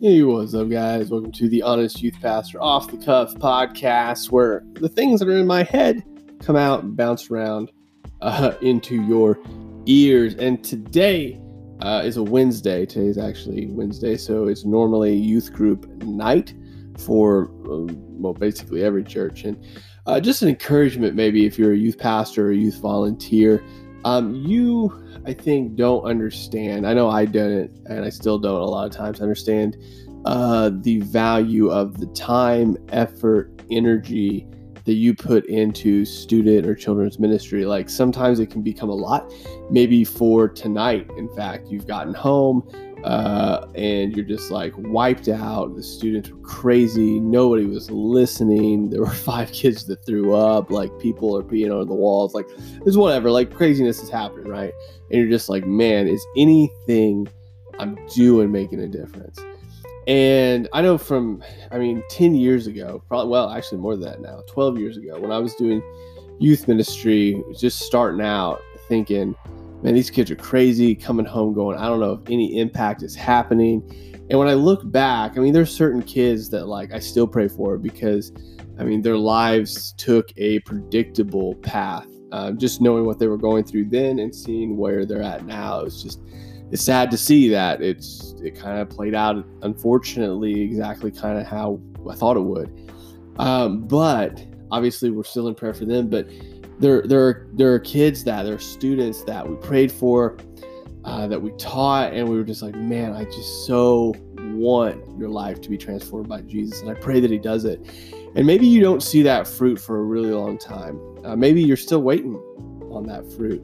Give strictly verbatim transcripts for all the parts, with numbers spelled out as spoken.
Hey, what's up, guys? Welcome to the Honest Youth Pastor Off the Cuff podcast, where the things that are in my head come out and bounce around uh, into your ears. And today uh, is a Wednesday. Today is actually Wednesday, so it's normally youth group night for, um, well, basically every church. And uh, just an encouragement, maybe if you're a youth pastor or a youth volunteer, um, you... I think don't understand. I know I didn't, and I still don't a lot of times understand uh, the value of the time, effort, energy that you put into student or children's ministry. Like sometimes it can become a lot. Maybe for tonight, in fact, you've gotten home uh, and you're just like wiped out. The students were crazy. Nobody was listening. There were five kids that threw up. Like people are peeing on the walls. Like there's whatever. Like craziness is happening, right? And you're just like, man, is anything I'm doing making a difference? And I know from, I mean, ten years ago, probably, well, actually more than that now, twelve years ago, when I was doing youth ministry, just starting out thinking, man, these kids are crazy, coming home going, I don't know if any impact is happening. And when I look back, I mean, there's certain kids that like I still pray for because, I mean, their lives took a predictable path. Uh, just knowing what they were going through then and seeing where they're at now, it's just, it's sad to see that it's, it kind of played out, unfortunately, exactly kind of how I thought it would. Um, but obviously we're still in prayer for them, but there, there are, there are kids that, there are students that we prayed for, uh, that we taught, and we were just like, man, I just so want your life to be transformed by Jesus. And I pray that he does it. And maybe you don't see that fruit for a really long time. Uh, maybe you're still waiting on that fruit.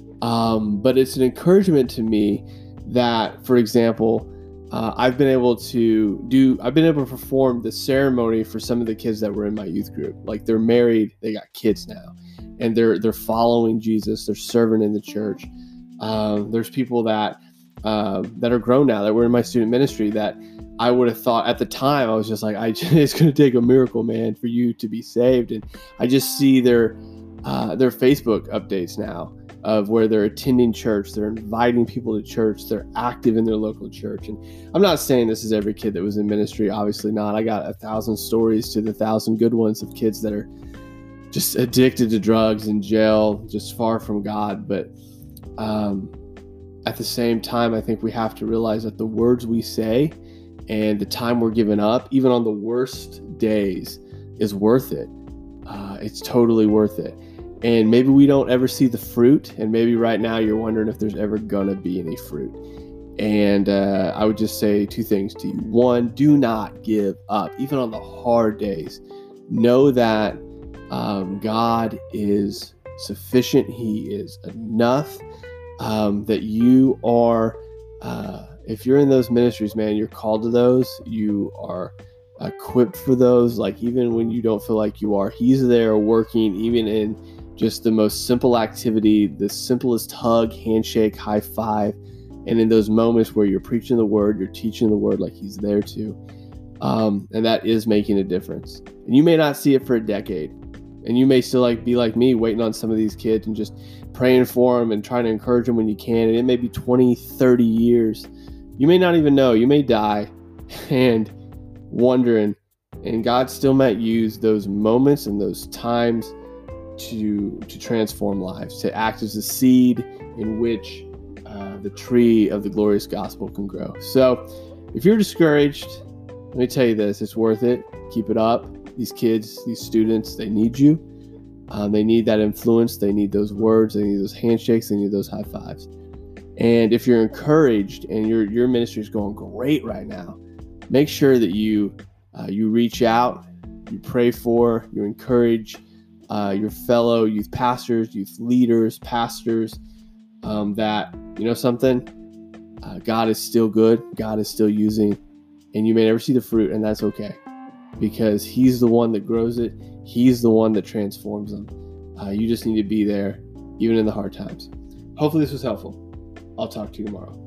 Um, but it's an encouragement to me that, for example, uh, I've been able to do, I've been able to perform the ceremony for some of the kids that were in my youth group. Like they're married, they got kids now, and they're, they're following Jesus. They're serving in the church. Um, there's people that, uh, that are grown now that were in my student ministry that I would have thought at the time, I was just like, I just, it's going to take a miracle, man, for you to be saved. And I just see their, uh, their Facebook updates now of where they're attending church. They're inviting people to church. They're active in their local church. And I'm not saying this is every kid that was in ministry. Obviously not. I got a thousand stories to the thousand good ones of kids that are just addicted to drugs, in jail, just far from God. But, um, at the same time, I think we have to realize that the words we say and the time we're giving up, even on the worst days, is worth it. Uh, it's totally worth it. And maybe we don't ever see the fruit. And maybe right now you're wondering if there's ever going to be any fruit. And uh, I would just say two things to you. One, do not give up, even on the hard days. Know that um, God is sufficient. He is enough. Um, that you are, uh, if you're in those ministries, man, you're called to those. You are equipped for those. Like even when you don't feel like you are, he's there working, even in just the most simple activity, the simplest hug, handshake, high five. And in those moments where you're preaching the word, you're teaching the word, like he's there too. Um, and that is making a difference. And you may not see it for a decade. And you may still like be like me, waiting on some of these kids and just praying for them and trying to encourage them when you can. And it may be twenty, thirty years. You may not even know. You may die and wondering. And God still might use those moments and those times to, to transform lives, to act as a seed in which uh, the tree of the glorious gospel can grow. So if you're discouraged, let me tell you this, it's worth it. Keep it up. These kids, these students, they need you. Um, they need that influence. They need those words. They need those handshakes. They need those high fives. And if you're encouraged and your your ministry is going great right now, make sure that you uh, you reach out, you pray for, you encourage uh, your fellow youth pastors, youth leaders, pastors. Um, that you know something, uh, God is still good. God is still using, and you may never see the fruit, and that's okay. Because he's the one that grows it. He's the one that transforms them. Uh, you just need to be there, even in the hard times. Hopefully this was helpful. I'll talk to you tomorrow.